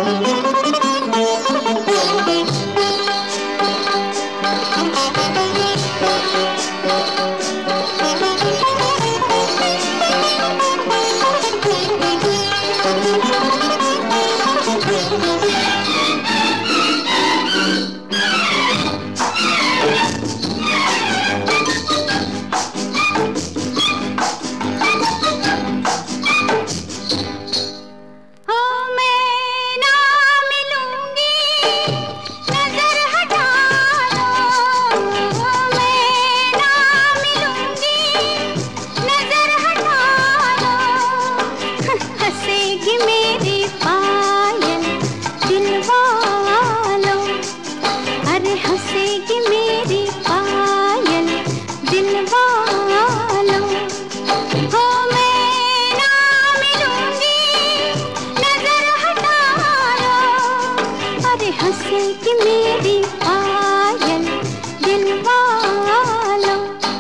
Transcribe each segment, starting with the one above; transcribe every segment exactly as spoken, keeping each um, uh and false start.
कि मेरी पायल दिल वालों।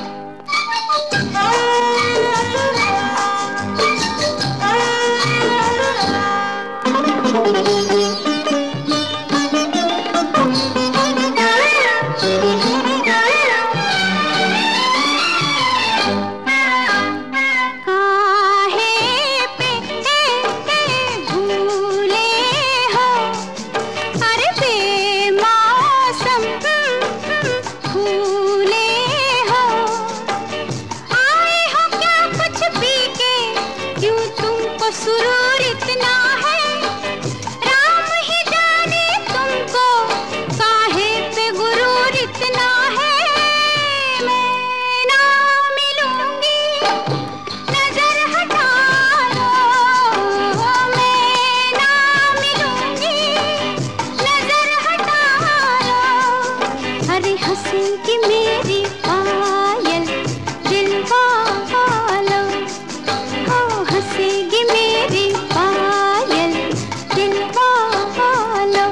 सुरूर इतना है, राम ही जाने तुमको काहे पे गुरूर इतना है। मैं ना मिलूंगी नजर हटा लो, मैं ना मिलूंगी नजर हटा लो। अरे हंसेगी मेरी पायल दिल वालों, हो हंसेगी मेरी पायल दिल वालों।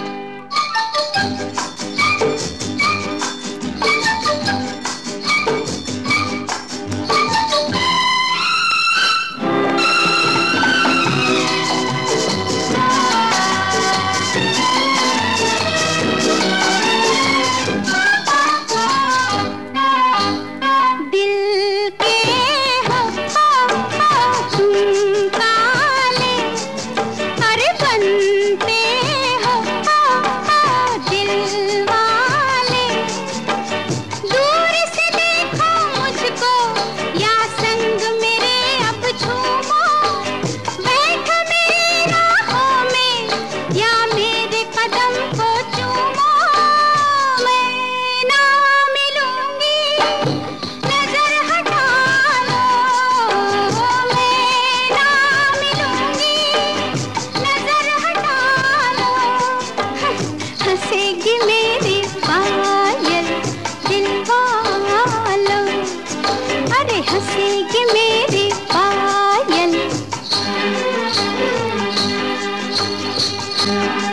दिल के हो तुम काले, अरे बनते हो दिल वाले। दूर से देखो मुझको या संग मेरे अब झूमो, बैठो मेरी राहों में या मेरे कदम को चूमो। मैं ना मिलूंगी नजर हटा लो, मैं ना मिलूंगी नजर हटा लो। हंसेगी मेरी पायल दिल वालों, अरे हंसेगी मेरी पायल।